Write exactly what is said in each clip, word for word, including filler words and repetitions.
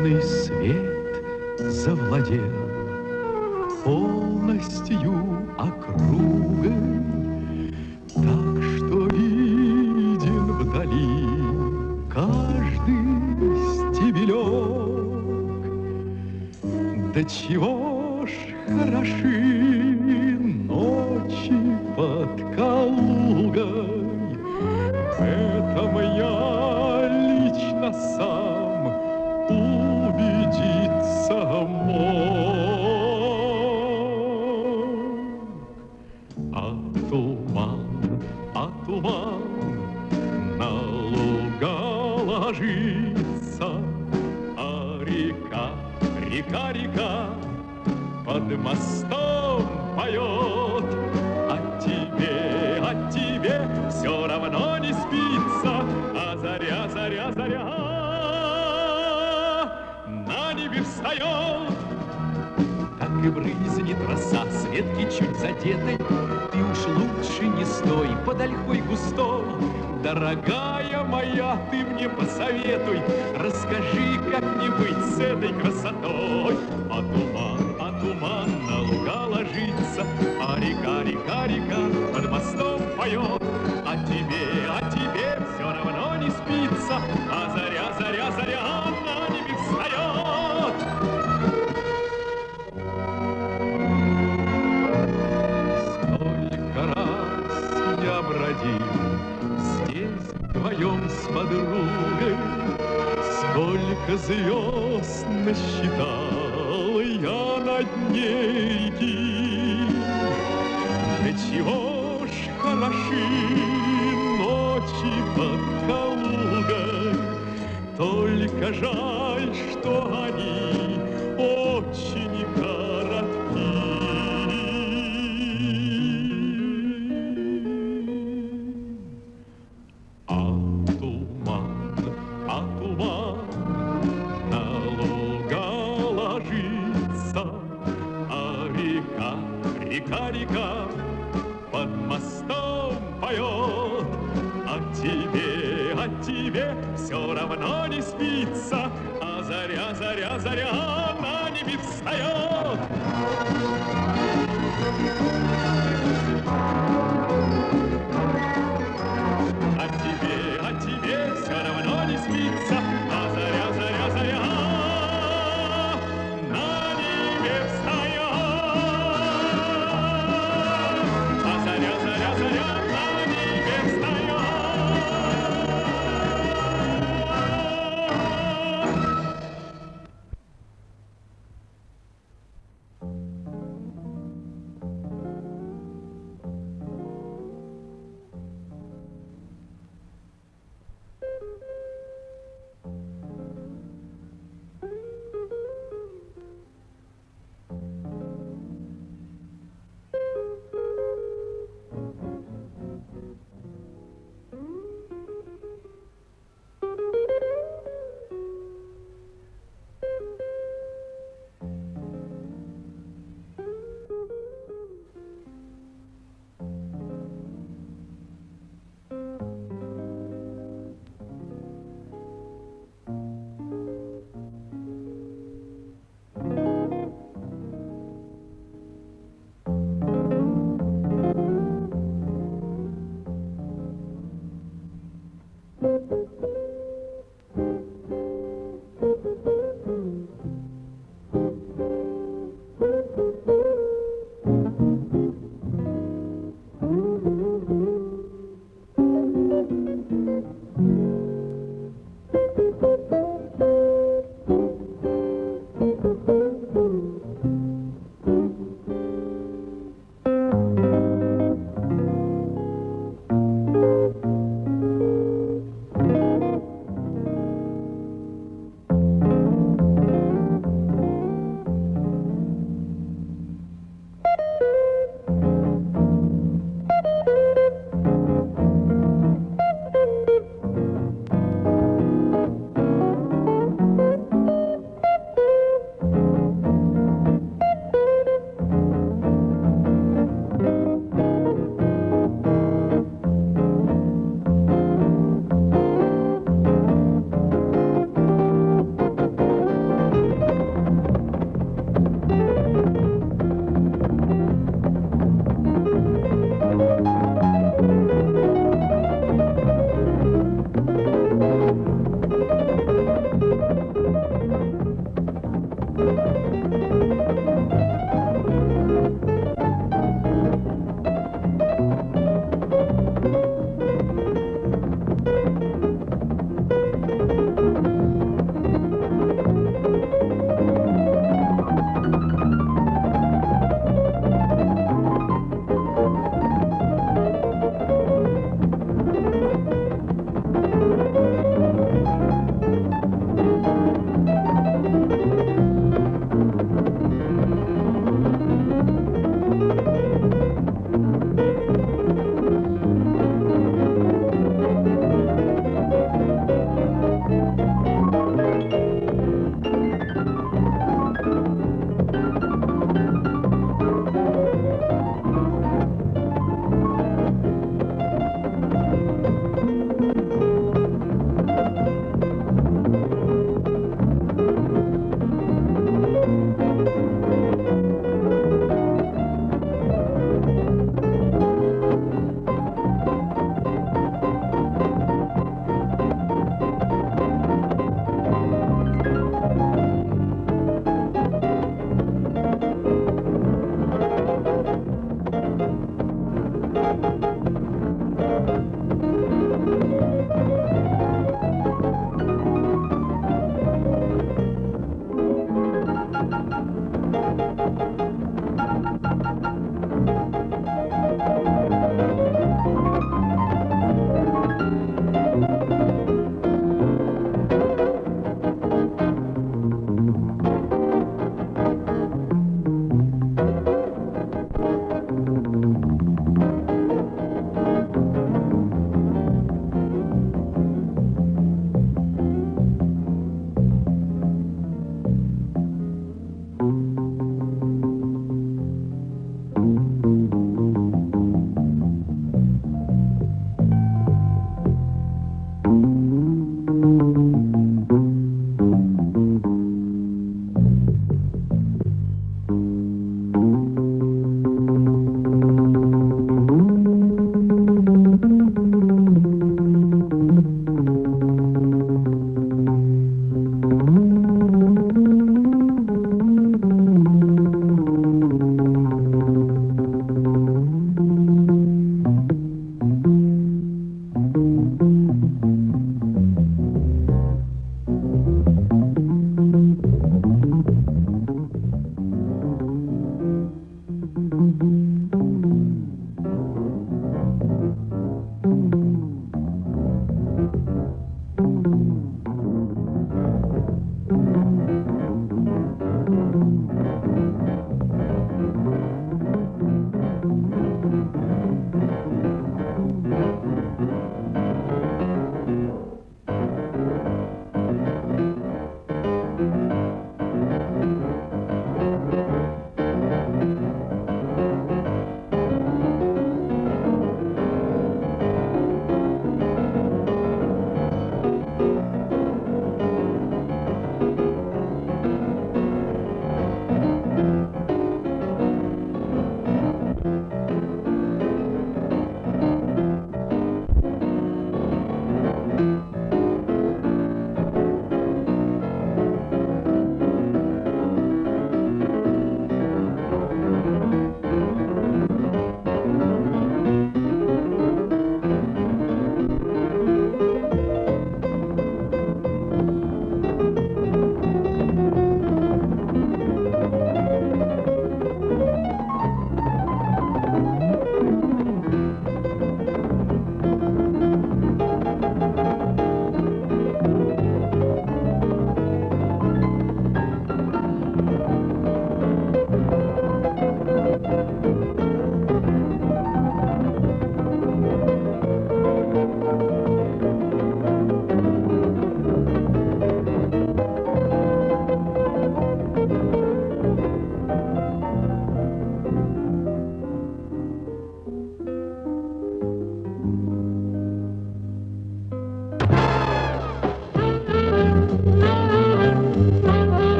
Лунный свет завладел полностью округой, так что виден вдали каждый стебелек. Да чего ж хороши ночи под Калугой, в этом я лично сам убедиться мог. А туман, а туман на луга ложится, а река, река, река под мостом поет. А тебе, а тебе все равно не спится, а заря, заря, заря на небе встает. Так и брызнет роса с ветки чуть задетой, ты уж лучше не стой под ольхой густой. Дорогая моя, ты мне посоветуй, расскажи, как мне быть с этой красотой. А туман, а туман на луга ложится, а река, река, река под мостом поет. А тебе, а тебе все равно не спится, а заря, заря, заря на небе встает. Сколько раз я бродил здесь вдвоем с подругой, сколько звезд насчитал я на дне реки. Да чего ж хороши ночи под Калугой, только жаль, что они очень коротки. А туман, а туман на луга ложится, а река, река, река под мостом поет. А тебе, а тебе все равно не спится, а заря, заря, заря на небе встает. А тебе, а тебе все равно не спится, а заря, заря, заря на небе встает. А заря, заря, заря на небе встает.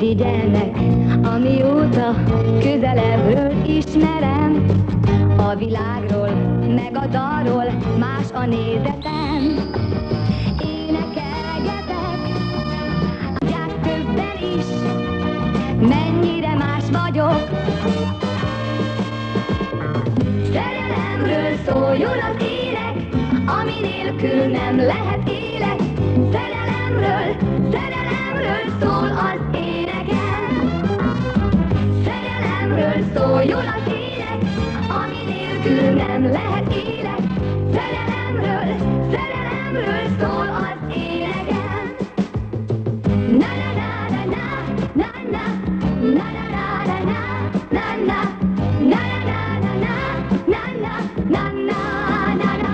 Irigyenek, amióta közelebbről ismerem, a világról, meg a dalról más a nézetem. Énekelgetek, tudják többen is, mennyire más vagyok. Szerelemről szóljon az ének, ami nélkül nem lehet élet. Szerelemről, szerelemről szól az énekem. Szerelemről szóljon az ének, ami nélkül nem lehet élet. Szerelemről, szerelemről szól az énekem. Na na na na na na na na na na na na na na na na.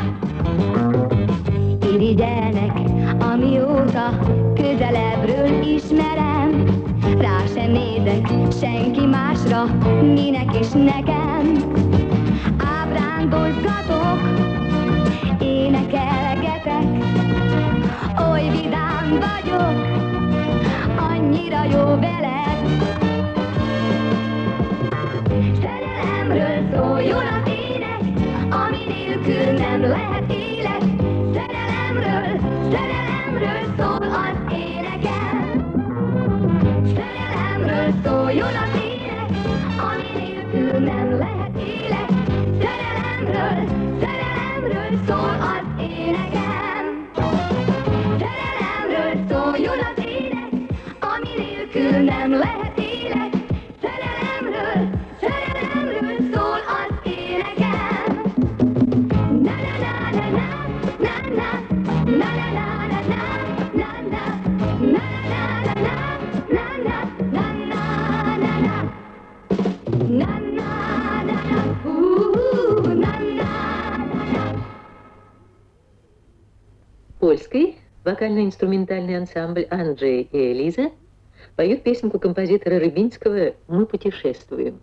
Irigyelnek, amióta közelebbről ismerem, rá sem nézek senki másra, minek is nekem. Ábrándozgatok, énekelgetek, oly vidám vagyok, annyira jó veled. Szerelemről szóljon az ének, ami nélkül nem lehet élet. Szerelemről, szerelemről szól az énekem. Szerelemről szóljon az ének, ami nélkül nem lehet élet. Szerelemről, szerelemről szól az énekem. Szerelemről szóljon az ének, ami nélkül nem lehet élet. Szerelemről, szerelemről szól az énekem. Na na na na na na na na na na na na na na Польский вокально-инструментальный ансамбль Анджей и Элиза поют песенку композитора Рыбинского «Мы путешествуем».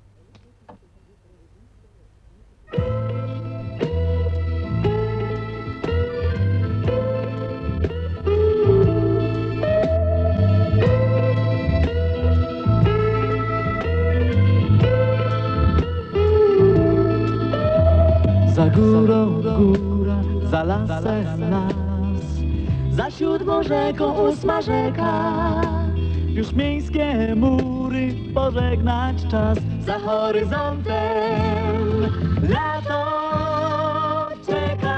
Za górą góra, za lasem las, za siódmą rzeką ósma rzeka. Już miejskie mury pożegnać czas, za horyzontem lato czeka.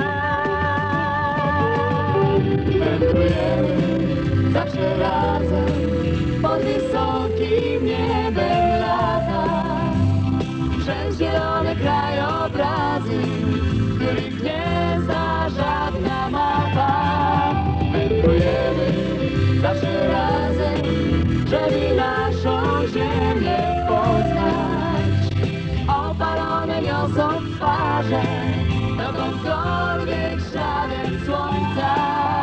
Wędrujemy zawsze razem pod wysokim niebem lata, przez zielone krajobrazy, których nie zna żadna mapa. Wędrujemy zawsze razem, żeby naszą ziemię poznać. Opalone niosą twarze, dokądkolwiek śladem słońca.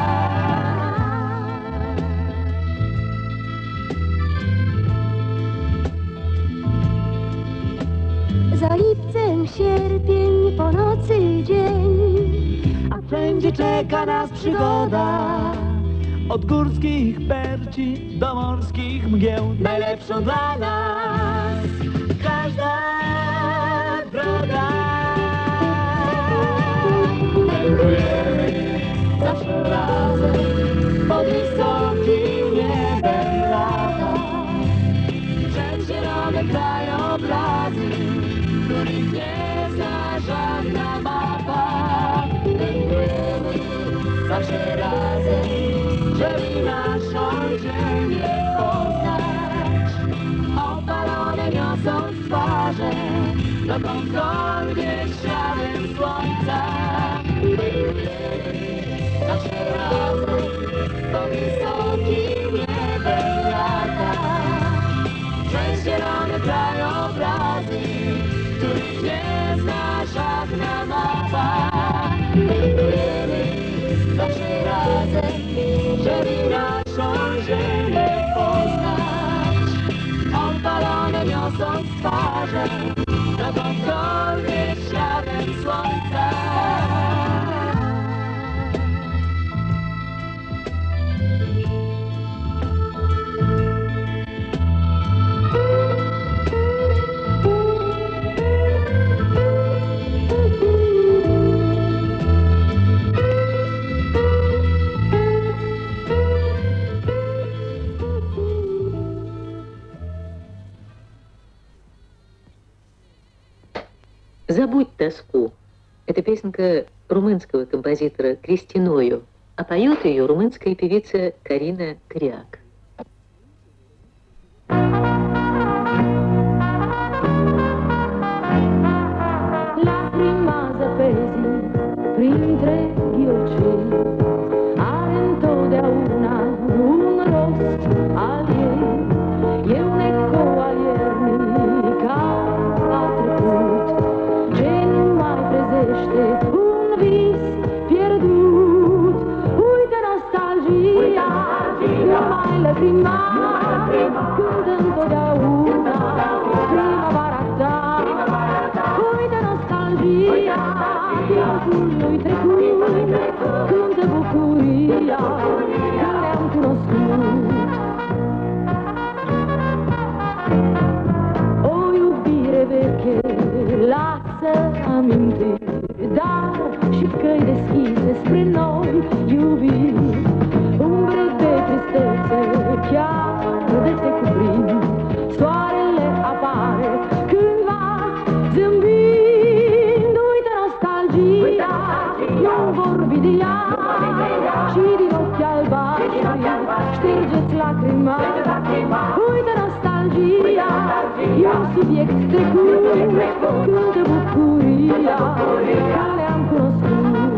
Za lipcem sierpień, po nocy dzień, A wszędzie czeka nas przygoda. Od górskich perci do morskich mgieł, najlepszą dla nas każda droga. Wędrujemy zawsze razem pod wysokim niebem lata, przez zielone krajobrazy, których nie zna żadna mapa. Wędrujemy zawsze razem, żeby naszą ziemię poznać. Opalone niosą twarze, dokądkolwiek śladem słońca. Wędrujemy zawsze razem po wysokim niebem lata, przez zielone krajobrazy, których nie zna żadna mapa. Wędrujemy zawsze razem, żeby naszą ziemię poznać. Opalone niosą twarze, dokądkolwiek śladem słońca. «Забудь тоску». Это песенка румынского композитора Кристиною, а поет ее румынская певица Карина Криак. Lacrima zăpezi printre ghiocei, are întotdeauna un rost al ei. E un eco al iernii care a trecut, ce nu mai trezește un vis pierdut. Uite nostalgia, nu mai lacrima, cântă întotdeauna primăvara ta. Uite nostalgia, timpul lui trecut, cântă bucuria că ne-am cunoscut. O iubire veche lasă amintiri, dar și căi deschise spre noi iubiri. Umbre de tristețe chiar de te cuprind, soarele apare cândva zâmbind. Uite nostalgia, nu vorbi de ea, și din ochi albaștri ștergeți lacrima. Uite nostalgia, e un subiect trecut, cântă bucuria că le-am cunoscut.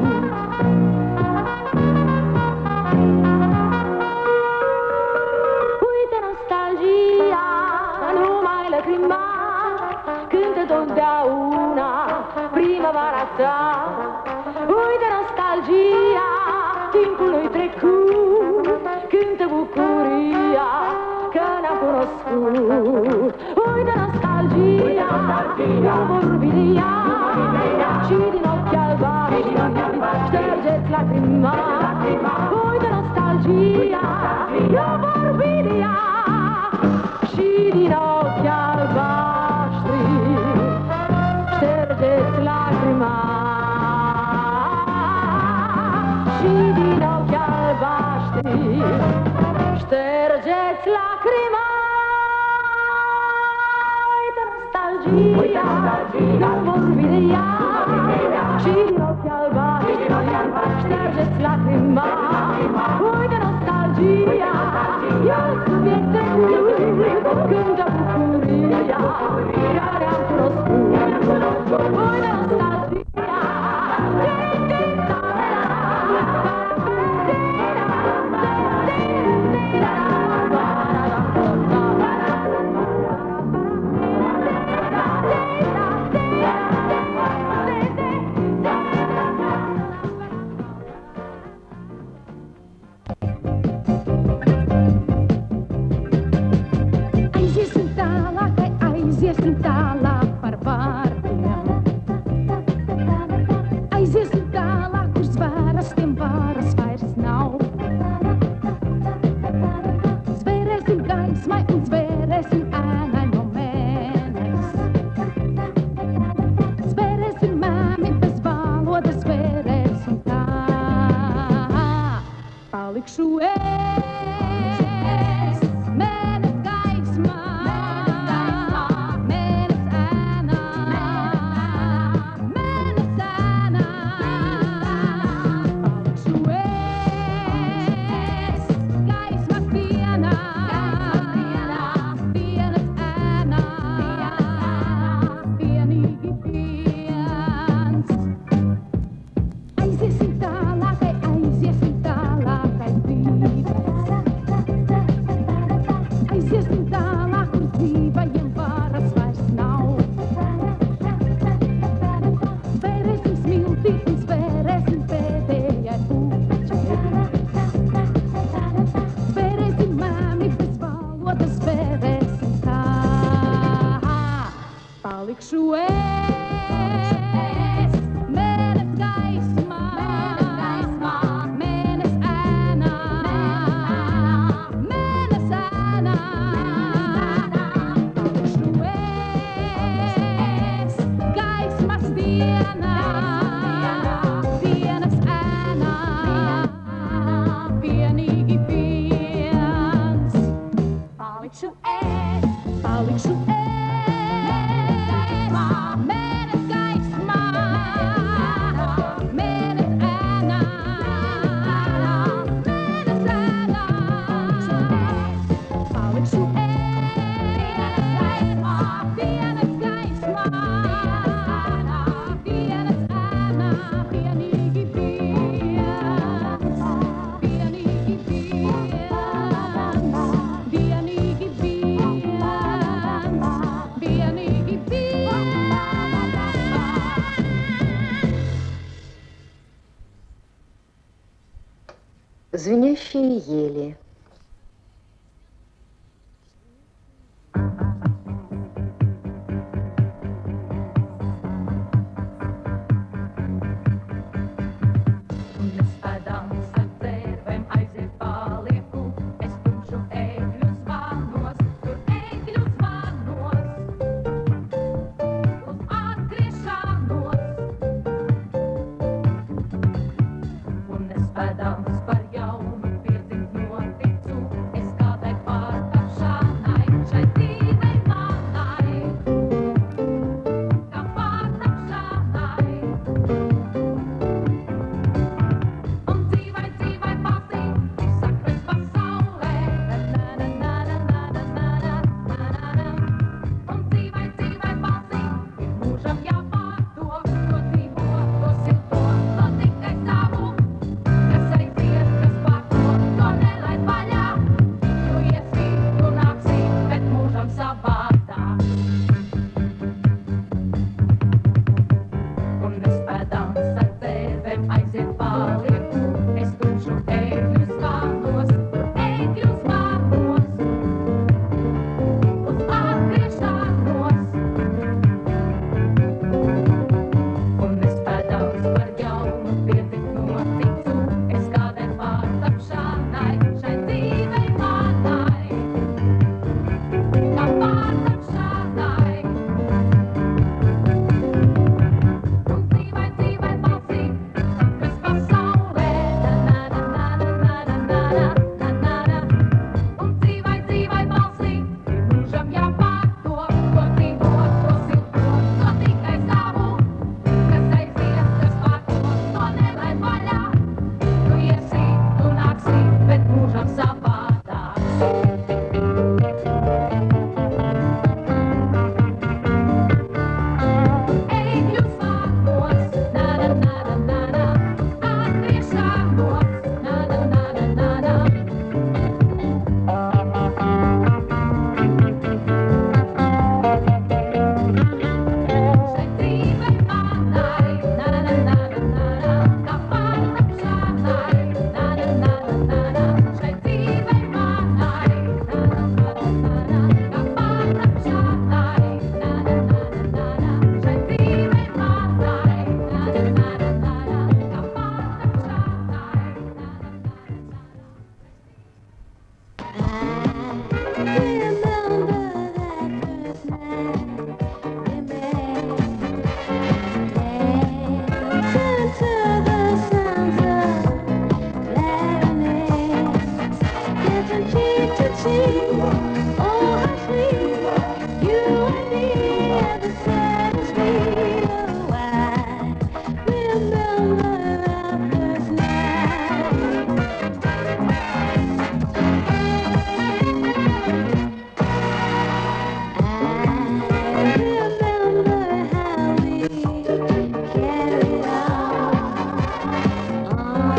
Uite nostalgia, nu mai lacrima, cântă totdeauna primăvara ta. Uite nostalgia, timpul lui trecut, cântă bucuria că ne-am cunoscut. Uite nostalgia, nu vorbi de ea, și din ochi albaștri ștergeți lacrima. Uite nostalgia, nu vorbi de ea, și din ochi albaștri ștergeți lacrima. Și din ochi albaștri ștergeți lacrima. Uite nostalgia, nu vorbi de ea, și din ochi albaștri ștergeți lacrima. Uite nostalgia, e un subiect trecut, cântă bucuria care am cunoscut. Uite nostalgia, ai zis în tala, că ai zis în tala, barbar. Ai zis în tala, kurš zvēras, tiem varas vairs nav. Zvērēsim gaismai un zvērēsim ēnai no mēnes. Zvērēsim mēmi bez valodas, zvērēsim tā. Palikšu es, mēnes gaismā, mēnes ēnā, mēnes ēnā. Palikšu es, gaismas dienā, dienas ēnā, vienīgi viens. Aiziesim tālākai, aiziesim tālākai dzīves. Aiziesim tālāk, kur dzīvajiem varas vairs nav. Zvērēsim smilti un zvērēsim pēdējai puķei. Zvērēsim mēmi bez valodas, zvērēsim tā. Palikšu es, mēnes gaismā, mēnes ēnā, mēnes ēnā. Palikšu es, gaismas dienā, dienas ēnā, vienīgi viens. Palikšu es, palikšu es, mēnes gaismā. Звенящие ели.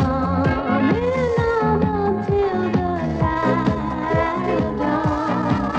Till the light of dawn.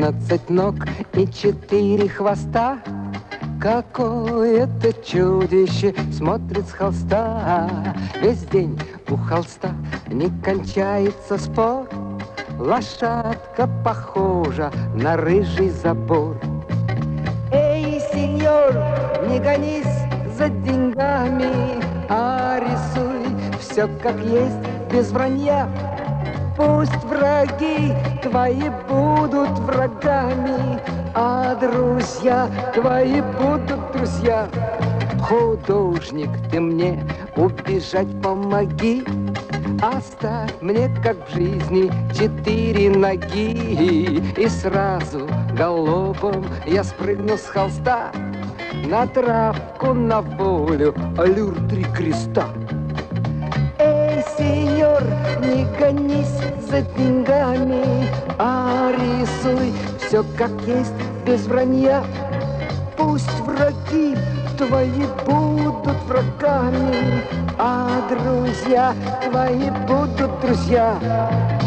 Одиннадцать ног и четыре хвоста. Какое-то чудище смотрит с холста. Весь день у холста не кончается спор. Лошадка похожа на рыжий забор. Эй, сеньор, не гонись за деньгами, а рисуй все как есть, без вранья. Пусть враги твои будут врагами, а друзья твои будут друзья. Художник, ты мне убежать помоги. Оставь мне, как в жизни, четыре ноги. И сразу галопом я спрыгну с холста на травку, на волю, аллюр три креста. Эй, сеньор, не гонись за деньгами, а рисуй все как есть, без вранья. Пусть враги твои будут врагами, а друзья твои будут друзья.